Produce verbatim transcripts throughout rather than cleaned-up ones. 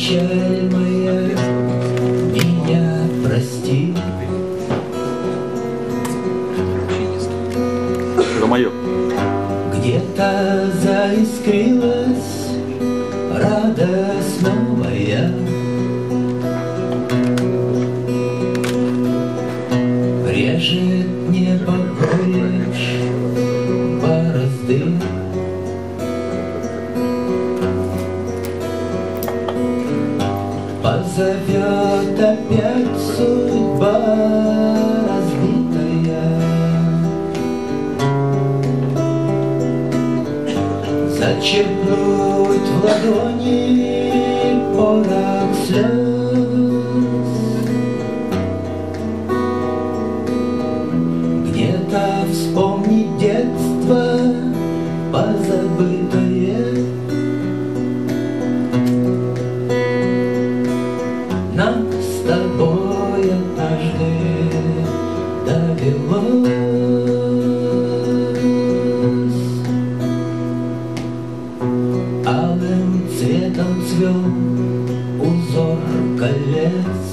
печаль моя, меня прости. Где-то заискрилась радость новая, режет небо горечь борозды. Позовет опять судьба разбитая, зачерпнуть в ладони порох слез. Где-то вспомнить детство позабытое. Нам с тобой однажды довелось алым цветом цвел узор колец.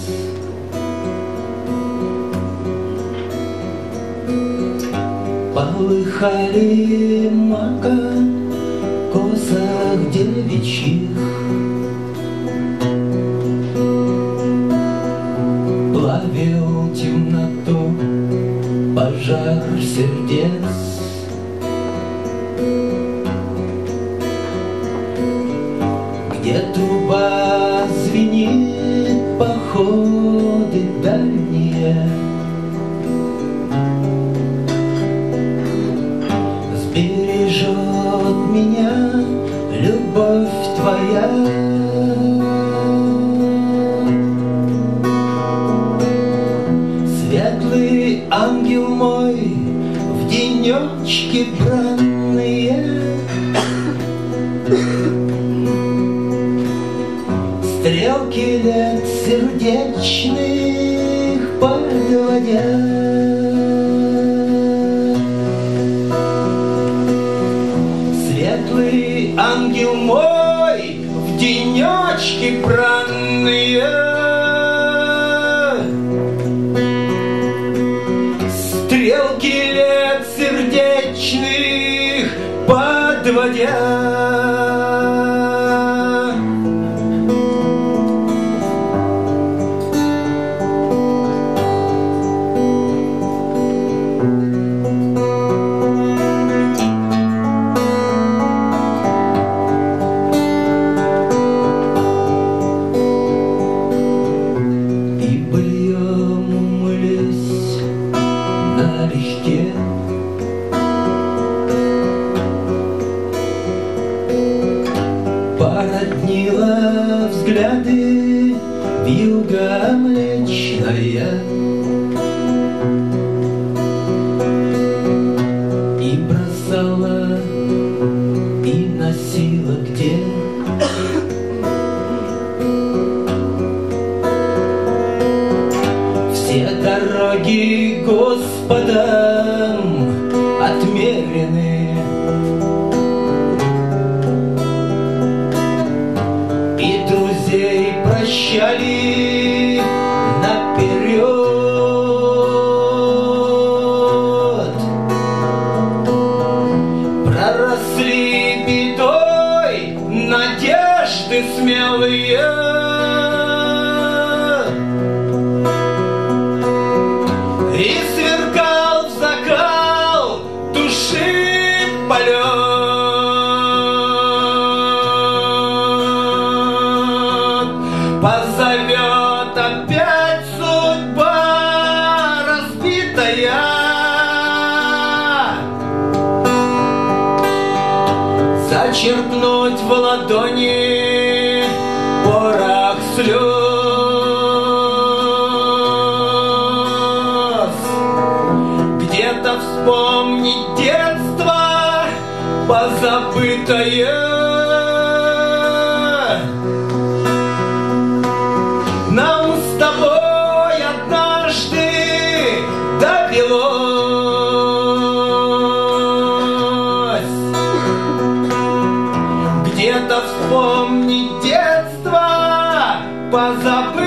Полыхали мака в косах девичьих, плавил темноту пожар сердец. Где труба звенит, походы дальние, сбережет меня любовь твоя. Светлый ангел мой, в денечки бранные, стрелки лет сердечных подводя. Светлый ангел мой, в денечки бранные, стрелки лет сердечных подводя. Породнила взгляды вьюга млечная, и бросала, и носила где. Все дороги Господом отмерены, прощали наперед. Проросли бедой надежды смелые, и сверкал в закал души полет. Позовет опять судьба разбитая, зачерпнуть в ладони порох слез. Где-то вспомнить детство позабытое. Нам с тобой однажды довелось где-то вспомнить детство позабыть.